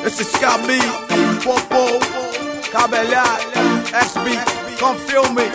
Esse Scabi, Popo, Cabelhar, SB, come feel me.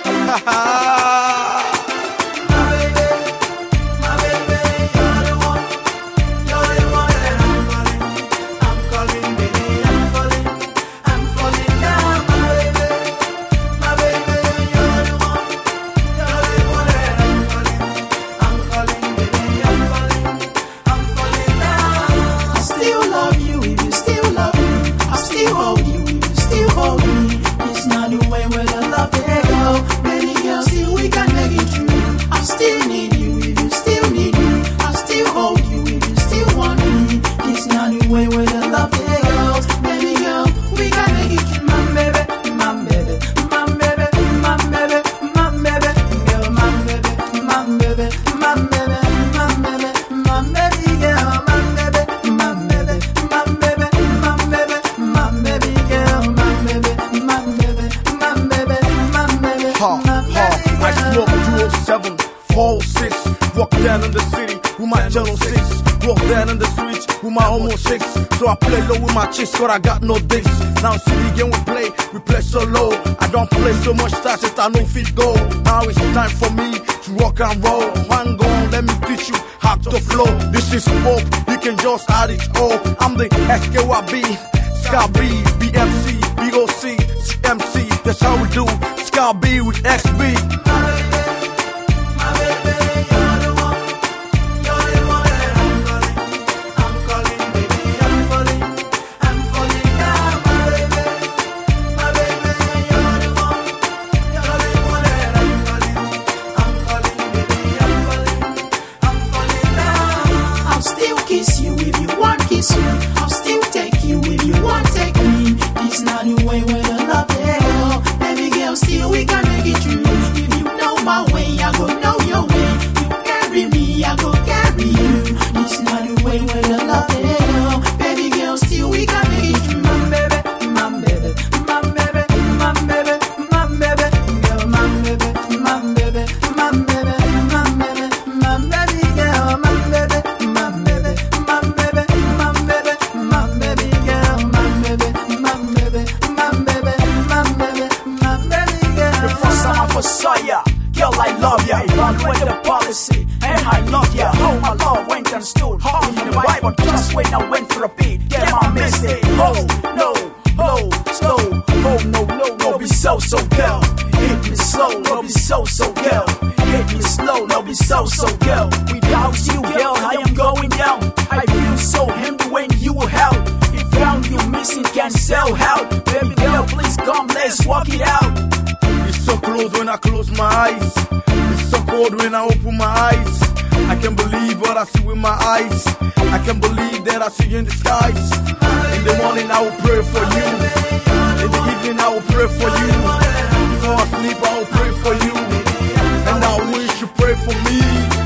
I smoke 207, 406, walk down in the city with my Channel 6, walk down in the streets with my Homo 6. So I play low with my chicks, cause I got no dates. Now city game we play so low. I don't play so much stars since I know fit go. Now it's time for me to rock and roll. Hang on, let me teach you how to flow. This is hope, you can just add it all. I'm the SKYB, Scabi, BMC, BOC, CMC, that's how we do. Scabi with XB. Kiss you if you want kiss me. I'll still take you if you want take me. It's not the way where the love they go. Baby girl, still we can make it true. If you know my way, I go know your way. You carry me, I go carry you. It's not the way where the love they go. Baby girl, still we can make it true. My baby, my baby, my baby, my baby, my baby, girl, my baby, my baby, my baby, my baby, my baby girl, my baby. Girl, I love ya, evaluate the policy, and I love ya. How my love went and stood, how in the Bible, just when I went for a beat, get my mistake. Oh, no, oh, slow, oh, no, be so, girl. Hit me slow, no, be so, girl. Hit me slow, no, be so, girl. Without you, girl, I am going down. I feel so empty when you were out. If found you missing, can't sell out. Baby girl, please come, let's walk it out. It's so close when I close my eyes. It's so cold when I open my eyes. I can't believe what I see with my eyes. I can't believe that I see you in the skies. In the morning I will pray for you. In the evening I will pray for you. Before I sleep I will pray for you. And I wish you pray for me.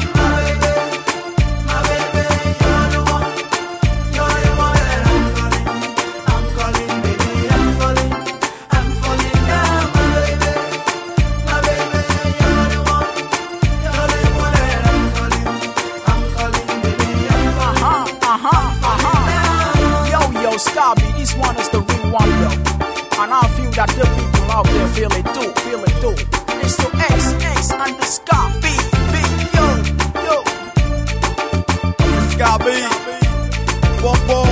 Scabi, this one is the real one, yo. And I feel that the people out there feel it too. It's the XX and the Scabi, yo. Scabi, Popo.